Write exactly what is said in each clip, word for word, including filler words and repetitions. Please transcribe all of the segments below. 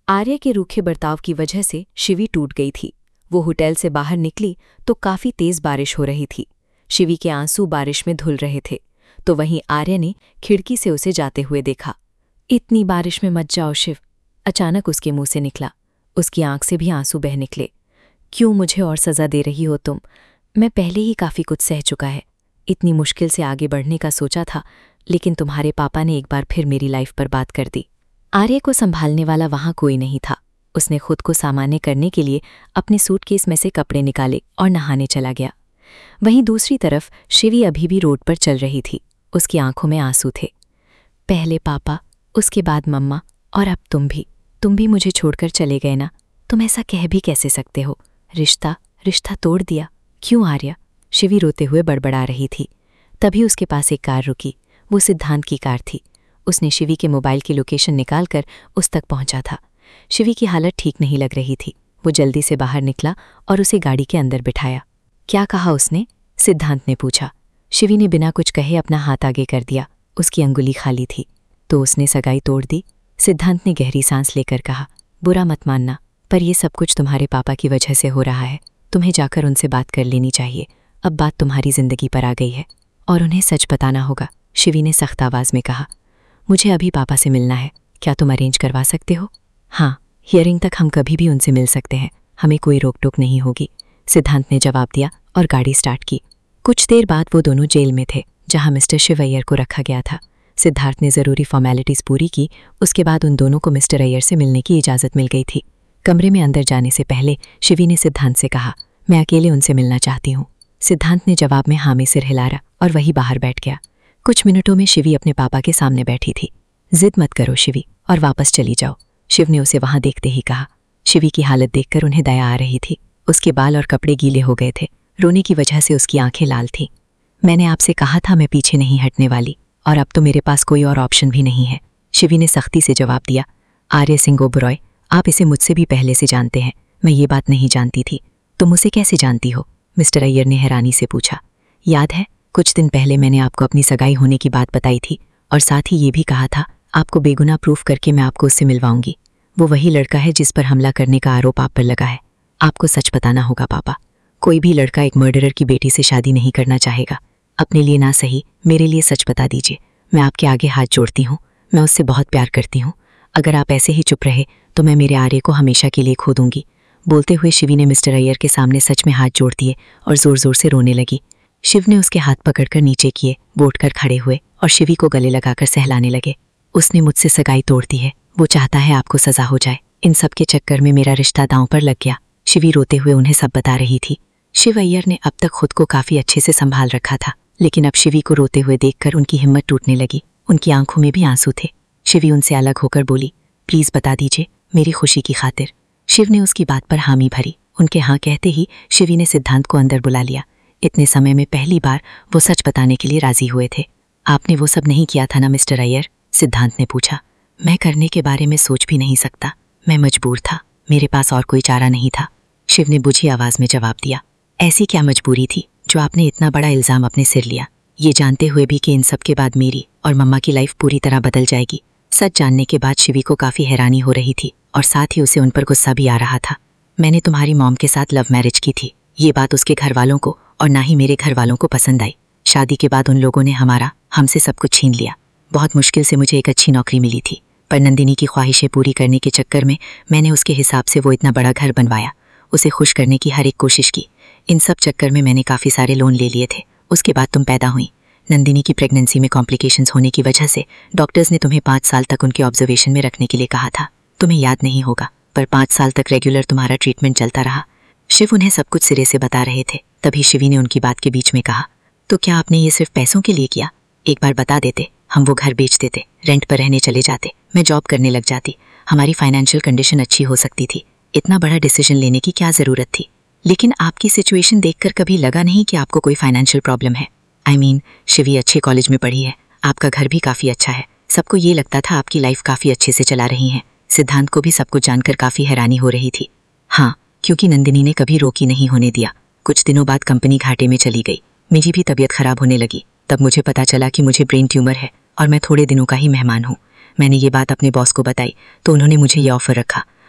आर्य के रूखे बर्ताव की वजह से शिवी टूट गई थी। वो होटल से बाहर निकली तो काफी तेज बारिश हो रही थी। शिवी के आंसू बारिश में धुल रहे थे, तो वहीं आर्य ने खिड़की से उसे जाते हुए देखा। इतनी बारिश में मत जाओ शिव, अचानक उसके मुंह से निकला। उसकी आंख से भी आंसू बह निकले। क्यों मुझे और सज़ा दे रही हो तुम? मैं पहले ही काफ़ी कुछ सह चुका है। इतनी मुश्किल से आगे बढ़ने का सोचा था, लेकिन तुम्हारे पापा ने एक बार फिर मेरी लाइफ पर बात कर दी। आर्य को संभालने वाला वहाँ कोई नहीं था। उसने खुद को सामान्य करने के लिए अपने सूटकेस में से कपड़े निकाले और नहाने चला गया। वहीं दूसरी तरफ शिवी अभी भी रोड पर चल रही थी। उसकी आंखों में आंसू थे। पहले पापा, उसके बाद मम्मा, और अब तुम भी तुम भी मुझे छोड़कर चले गए ना। तुम ऐसा कह भी कैसे सकते हो? रिश्ता रिश्ता तोड़ दिया। क्यों आर्या? शिवी रोते हुए बड़बड़ा रही थी। तभी उसके पास एक कार रुकी। वो सिद्धांत की कार थी। उसने शिवी के मोबाइल की लोकेशन निकालकर उस तक पहुंचा था। शिवी की हालत ठीक नहीं लग रही थी। वो जल्दी से बाहर निकला और उसे गाड़ी के अंदर बिठाया। क्या कहा उसने? सिद्धांत ने पूछा। शिवी ने बिना कुछ कहे अपना हाथ आगे कर दिया। उसकी अंगुली खाली थी। तो उसने सगाई तोड़ दी? सिद्धांत ने गहरी सांस लेकर कहा। बुरा मत मानना, पर यह सब कुछ तुम्हारे पापा की वजह से हो रहा है। तुम्हें जाकर उनसे बात कर लेनी चाहिए। अब बात तुम्हारी जिंदगी पर आ गई है और उन्हें सच बताना होगा, शिवी ने सख्त आवाज़ में कहा। मुझे अभी पापा से मिलना है। क्या तुम अरेंज करवा सकते हो? हाँ, हियरिंग तक हम कभी भी उनसे मिल सकते हैं। हमें कोई रोक टोक नहीं होगी, सिद्धांत ने जवाब दिया और गाड़ी स्टार्ट की। कुछ देर बाद वो दोनों जेल में थे, जहाँ मिस्टर शिव अय्यर को रखा गया था। सिद्धार्थ ने ज़रूरी फॉर्मेलिटीज़ पूरी की। उसके बाद उन दोनों को मिस्टर अय्यर से मिलने की इजाज़त मिल गई थी। कमरे में अंदर जाने से पहले शिवी ने सिद्धांत से कहा, मैं अकेले उनसे मिलना चाहती हूँ। सिद्धांत ने जवाब में हाँ में सिर हिलाया और वही बाहर बैठ गया। कुछ मिनटों में शिवी अपने पापा के सामने बैठी थी। जिद मत करो शिवी, और वापस चली जाओ, शिव ने उसे वहां देखते ही कहा। शिवी की हालत देखकर उन्हें दया आ रही थी। उसके बाल और कपड़े गीले हो गए थे। रोने की वजह से उसकी आंखें लाल थीं। मैंने आपसे कहा था मैं पीछे नहीं हटने वाली, और अब तो मेरे पास कोई और ऑप्शन भी नहीं है, शिवी ने सख्ती से जवाब दिया। आर्य सिंह ओबरॉय, आप इसे मुझसे भी पहले से जानते हैं। मैं ये बात नहीं जानती थी। तुम उसे कैसे जानती हो? मिस्टर अय्यर ने हैरानी से पूछा। याद है, कुछ दिन पहले मैंने आपको अपनी सगाई होने की बात बताई थी, और साथ ही ये भी कहा था आपको बेगुनाह प्रूफ करके मैं आपको उससे मिलवाऊंगी। वो वही लड़का है जिस पर हमला करने का आरोप आप पर लगा है। आपको सच बताना होगा पापा। कोई भी लड़का एक मर्डरर की बेटी से शादी नहीं करना चाहेगा। अपने लिए ना सही, मेरे लिए सच बता दीजिए। मैं आपके आगे हाथ जोड़ती हूँ। मैं उससे बहुत प्यार करती हूँ। अगर आप ऐसे ही चुप रहे तो मैं मेरे आर्य को हमेशा के लिए खो दूंगी। बोलते हुए शिवी ने मिस्टर अय्यर के सामने सच में हाथ जोड़ दिए और जोर जोर से रोने लगी। शिव ने उसके हाथ पकड़कर नीचे किए, बोटकर खड़े हुए और शिवी को गले लगाकर सहलाने लगे। उसने मुझसे सगाई तोड़ दी है। वो चाहता है आपको सजा हो जाए। इन सब के चक्कर में मेरा रिश्ता दांव पर लग गया। शिवी रोते हुए उन्हें सब बता रही थी। शिव अय्यर ने अब तक खुद को काफी अच्छे से संभाल रखा था, लेकिन अब शिवी को रोते हुए देखकर उनकी हिम्मत टूटने लगी। उनकी आंखों में भी आंसू थे। शिवी उनसे अलग होकर बोली, प्लीज बता दीजिए, मेरी खुशी की खातिर। शिव ने उसकी बात पर हामी भरी। उनके हाँ कहते ही शिवी ने सिद्धांत को अंदर बुला लिया। इतने समय में पहली बार वो सच बताने के लिए राजी हुए थे। आपने वो सब नहीं किया था ना मिस्टर अय्यर? सिद्धांत ने पूछा। मैं करने के बारे में सोच भी नहीं सकता। मैं मजबूर था, मेरे पास और कोई चारा नहीं था, शिव ने बुझी आवाज में जवाब दिया। ऐसी क्या मजबूरी थी जो आपने इतना बड़ा इल्जाम अपने सिर लिया, ये जानते हुए भी कि इन सब के बाद मेरी और मम्मा की लाइफ पूरी तरह बदल जाएगी? सच जानने के बाद शिवी को काफी हैरानी हो रही थी और साथ ही उसे उन पर गुस्सा भी आ रहा था। मैंने तुम्हारी मॉम के साथ लव मैरिज की थी। ये बात उसके घर वालों को और ना ही मेरे घर वालों को पसंद आई। शादी के बाद उन लोगों ने हमारा हमसे सब कुछ छीन लिया। बहुत मुश्किल से मुझे एक अच्छी नौकरी मिली थी, पर नंदिनी की ख्वाहिशें पूरी करने के चक्कर में मैंने उसके हिसाब से वो इतना बड़ा घर बनवाया। उसे खुश करने की हर एक कोशिश की। इन सब चक्कर में मैंने काफ़ी सारे लोन ले लिए थे। उसके बाद तुम पैदा हुई। नंदिनी की प्रेगनेंसी में कॉम्प्लिकेशंस होने की वजह से डॉक्टर्स ने तुम्हें पाँच साल तक उनके ऑब्जर्वेशन में रखने के लिए कहा था। तुम्हें याद नहीं होगा, पर पाँच साल तक रेगुलर तुम्हारा ट्रीटमेंट चलता रहा। शिव उन्हें सब कुछ सिरे से बता रहे थे। तभी शिवी ने उनकी बात के बीच में कहा, तो क्या आपने ये सिर्फ पैसों के लिए किया? एक बार बता देते, हम वो घर बेच देते, रेंट पर रहने चले जाते, मैं जॉब करने लग जाती, हमारी फाइनेंशियल कंडीशन अच्छी हो सकती थी। इतना बड़ा डिसीजन लेने की क्या ज़रूरत थी? लेकिन आपकी सिचुएशन देखकर कभी लगा नहीं कि आपको कोई फाइनेंशियल प्रॉब्लम है। I I mean mean, Shivi अच्छे कॉलेज में पढ़ी है, आपका घर भी काफ़ी अच्छा है। सबको ये लगता था आपकी लाइफ काफ़ी अच्छे से चला रही हैं। सिद्धांत को भी सब कुछ जानकर काफ़ी हैरानी हो रही थी। हाँ, क्योंकि नंदिनी ने कभी रोकी नहीं होने दिया। कुछ दिनों बाद कंपनी घाटे में चली गई। मेरी भी तबीयत खराब होने लगी। तब मुझे पता चला कि मुझे ब्रेन ट्यूमर है और मैं थोड़े दिनों का ही मेहमान हूँ। मैंने ये बात अपने बॉस को बताई तो उन्होंने मुझे ये ऑफर रखा,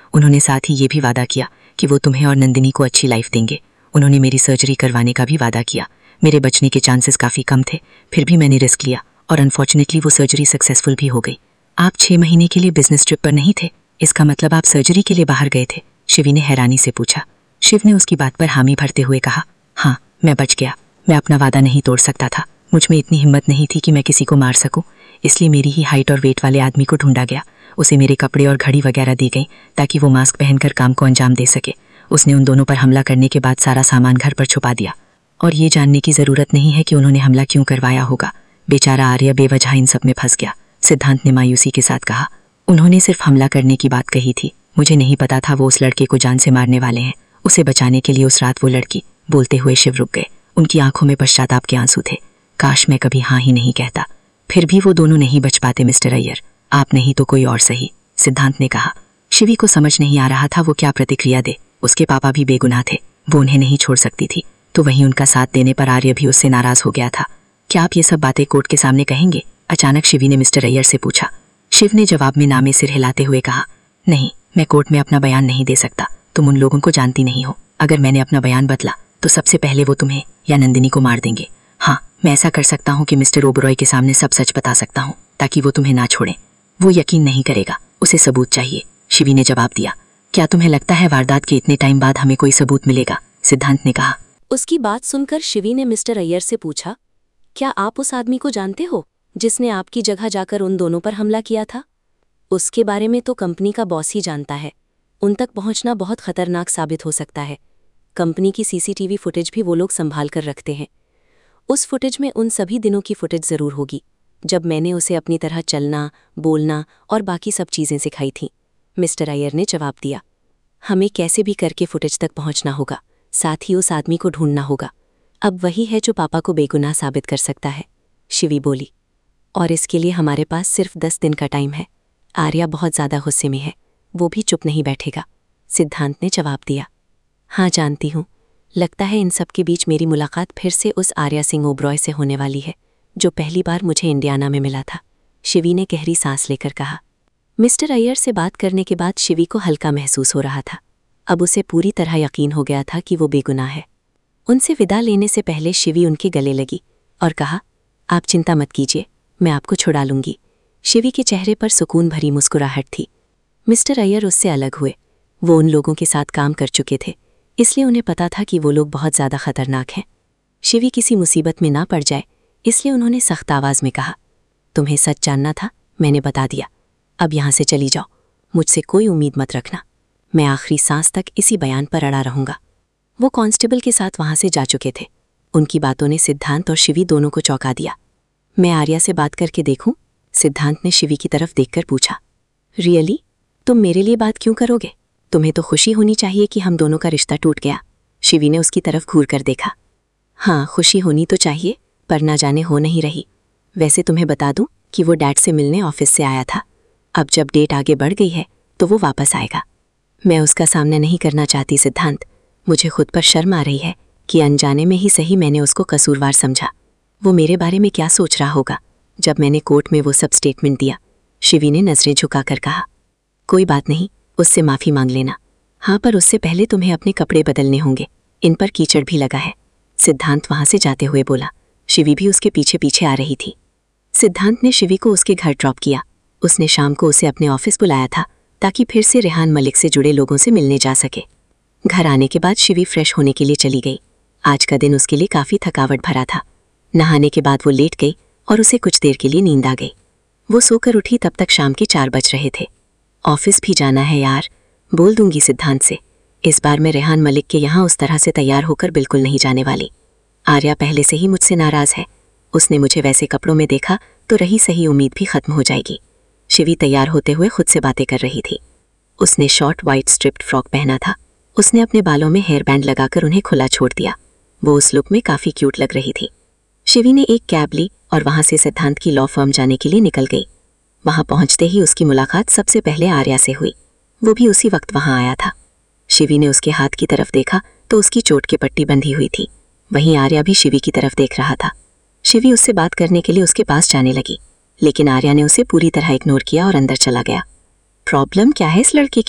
उन्होंने साथ ही ये भी वादा किया कि वो तुम्हें और नंदिनी को अच्छी लाइफ देंगे। उन्होंने मेरी सर्जरी करवाने का भी वादा किया। मेरे बचने के चांसेस काफ़ी कम थे, फिर भी मैंने रिस्क लिया और अनफॉर्चुनेटली वो सर्जरी सक्सेसफुल भी हो गई। आप छः महीने के लिए बिजनेस ट्रिप पर नहीं थे, इसका मतलब आप सर्जरी के लिए बाहर गए थे? शिवी ने हैरानी से पूछा। शिव ने उसकी बात पर हामी भरते हुए कहा, हाँ, मैं बच गया। मैं अपना वादा नहीं तोड़ सकता था। मुझ में इतनी हिम्मत नहीं थी कि मैं किसी को मार सकूं, इसलिए मेरी ही हाइट और वेट वाले आदमी को ढूंढा गया। उसे मेरे कपड़े और घड़ी वगैरह दी गई ताकि वो मास्क पहनकर काम को अंजाम दे सके। उसने उन दोनों पर हमला करने के बाद सारा सामान घर पर छुपा दिया और ये जानने की ज़रूरत नहीं है कि उन्होंने हमला क्यों करवाया होगा। बेचारा आर्य बेवजह इन सब में फंस गया, सिद्धांत ने मायूसी के साथ कहा। उन्होंने सिर्फ हमला करने की बात कही थी, मुझे नहीं पता था वो उस लड़के को जान से मारने वाले हैं। उसे बचाने के लिए उस रात वो लड़की। बोलते हुए शिव रुक गए। उनकी आंखों में पश्चाताप के आंसू थे। काश मैं कभी हाँ ही नहीं कहता, फिर भी वो दोनों नहीं बच पाते मिस्टर अय्यर। आप नहीं तो कोई और सही, सिद्धांत ने कहा। शिवी को समझ नहीं आ रहा था वो क्या प्रतिक्रिया दे। उसके पापा भी बेगुनाह थे, वो उन्हें नहीं छोड़ सकती थी, तो वहीं उनका साथ देने पर आर्य भी उससे नाराज हो गया था। क्या आप ये सब बातें कोर्ट के सामने कहेंगे? अचानक शिवी ने मिस्टर अय्यर से पूछा। शिव ने जवाब में नामे सिर हिलाते हुए कहा, नहीं, मैं कोर्ट में अपना बयान नहीं दे सकता। तुम उन लोगों को जानती नहीं हो। अगर मैंने अपना बयान बदला तो सबसे पहले वो तुम्हें या नंदिनी को मार देंगे। हाँ, मैं ऐसा कर सकता हूँ कि मिस्टर ओबरॉय के सामने सब सच बता सकता हूँ ताकि वो तुम्हें ना छोड़ें। वो यकीन नहीं करेगा, उसे सबूत चाहिए, शिवी ने जवाब दिया। क्या तुम्हें लगता है वारदात के इतने टाइम बाद हमें कोई सबूत मिलेगा? सिद्धांत ने कहा। उसकी बात सुनकर शिवी ने मिस्टर अय्यर से पूछा, क्या आप उस आदमी को जानते हो जिसने आपकी जगह जाकर उन दोनों पर हमला किया था? उसके बारे में तो कंपनी का बॉस ही जानता है। उन तक पहुंचना बहुत खतरनाक साबित हो सकता है। कंपनी की सीसीटीवी फुटेज भी वो लोग संभाल कर रखते हैं। उस फुटेज में उन सभी दिनों की फुटेज ज़रूर होगी जब मैंने उसे अपनी तरह चलना, बोलना और बाकी सब चीज़ें सिखाई थीं। मिस्टर अय्यर ने जवाब दिया। हमें कैसे भी करके फुटेज तक पहुंचना होगा, साथ ही उस आदमी को ढूंढना होगा। अब वही है जो पापा को बेगुनाह साबित कर सकता है, शिवी बोली। और इसके लिए हमारे पास सिर्फ दस दिन का टाइम है। आर्या बहुत ज़्यादा गुस्से में है, वो भी चुप नहीं बैठेगा, सिद्धांत ने जवाब दिया। हाँ, जानती हूँ। लगता है इन सब के बीच मेरी मुलाकात फिर से उस आर्या सिंह ओबरॉय से होने वाली है जो पहली बार मुझे इंडियाना में मिला था, शिवी ने गहरी सांस लेकर कहा। मिस्टर अय्यर से बात करने के बाद शिवी को हल्का महसूस हो रहा था। अब उसे पूरी तरह यकीन हो गया था कि वो बेगुनाह है। उनसे विदा लेने से पहले शिवी उनके गले लगी और कहा, आप चिंता मत कीजिए, मैं आपको छुड़ा लूंगी। शिवी के चेहरे पर सुकून भरी मुस्कुराहट थी। मिस्टर अय्यर उससे अलग हुए। वो उन लोगों के साथ काम कर चुके थे, इसलिए उन्हें पता था कि वो लोग बहुत ज़्यादा खतरनाक हैं। शिवी किसी मुसीबत में ना पड़ जाए, इसलिए उन्होंने सख्त आवाज़ में कहा, तुम्हें सच जानना था, मैंने बता दिया। अब यहाँ से चली जाओ, मुझसे कोई उम्मीद मत रखना। मैं आखिरी सांस तक इसी बयान पर अड़ा रहूँगा। वो कांस्टेबल के साथ वहाँ से जा चुके थे। उनकी बातों ने सिद्धांत और शिवी दोनों को चौंका दिया। मैं आर्या से बात करके देखूं? सिद्धांत ने शिवी की तरफ देखकर पूछा। रियली? तुम मेरे लिए बात क्यों करोगे? तुम्हें तो खुशी होनी चाहिए कि हम दोनों का रिश्ता टूट गया। शिवी ने उसकी तरफ घूर कर देखा। हाँ, खुशी होनी तो चाहिए, पर ना जाने हो नहीं रही। वैसे तुम्हें बता दूं कि वो डैड से मिलने ऑफिस से आया था। अब जब डेट आगे बढ़ गई है तो वो वापस आएगा। मैं उसका सामना नहीं करना चाहती सिद्धांत। मुझे खुद पर शर्म आ रही है कि अनजाने में ही सही मैंने उसको कसूरवार समझा। वो मेरे बारे में क्या सोच रहा होगा जब मैंने कोर्ट में वो सब स्टेटमेंट दिया? शिवी ने नज़रें झुकाकर कहा। कोई बात नहीं, उससे माफ़ी मांग लेना। हाँ, पर उससे पहले तुम्हें अपने कपड़े बदलने होंगे, इन पर कीचड़ भी लगा है, सिद्धांत वहाँ से जाते हुए बोला। शिवी भी उसके पीछे पीछे आ रही थी। सिद्धांत ने शिवी को उसके घर ड्रॉप किया। उसने शाम को उसे अपने ऑफिस बुलाया था ताकि फिर से रेहान मलिक से जुड़े लोगों से मिलने जा सके। घर आने के बाद शिवी फ्रेश होने के लिए चली गई। आज का दिन उसके लिए काफ़ी थकावट भरा था। नहाने के बाद वो लेट गई और उसे कुछ देर के लिए नींद आ गई। वो सोकर उठी तब तक शाम के चार बज रहे थे। ऑफिस भी जाना है यार, बोल दूंगी सिद्धांत से। इस बार मैं रेहान मलिक के यहाँ उस तरह से तैयार होकर बिल्कुल नहीं जाने वाली। आर्या पहले से ही मुझसे नाराज़ है। उसने मुझे वैसे कपड़ों में देखा तो रही सही उम्मीद भी खत्म हो जाएगी। शिवी तैयार होते हुए खुद से बातें कर रही थी। उसने शॉर्ट वाइट स्ट्रिप्ड फ्रॉक पहना था। उसने अपने बालों में हेयर बैंड लगाकर उन्हें खुला छोड़ दिया। वो उस लुक में काफ़ी क्यूट लग रही थी। शिवी ने एक कैब ली और वहाँ से सिद्धांत की लॉ फर्म जाने के लिए निकल गई। वहाँ पहुँचते ही उसकी मुलाकात सबसे पहले आर्या से हुई। वो भी उसी वक्त वहाँ आया था। शिवी ने उसके हाथ की तरफ देखा तो उसकी चोट की पट्टी बंधी हुई थी। वहीं आर्या भी शिवी की तरफ देख रहा था। शिवी उससे बात करने के लिए उसके पास जाने लगी, लेकिन आर्या ने उसे पूरी तरह इग्नोर किया और अंदर चला गया। प्रॉब्लम क्या है इस लड़के की?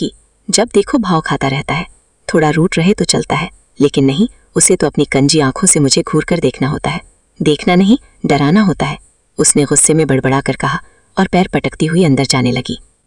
जब देखो भाव खाता रहता है। थोड़ा रूट रहे तो चलता है, लेकिन नहीं, उसे तो अपनी कंजी आंखों से मुझे घूर कर देखना होता है। देखना नहीं, डराना होता है। उसने गुस्से में बड़बड़ा कर कहा और पैर पटकती हुई अंदर जाने लगी।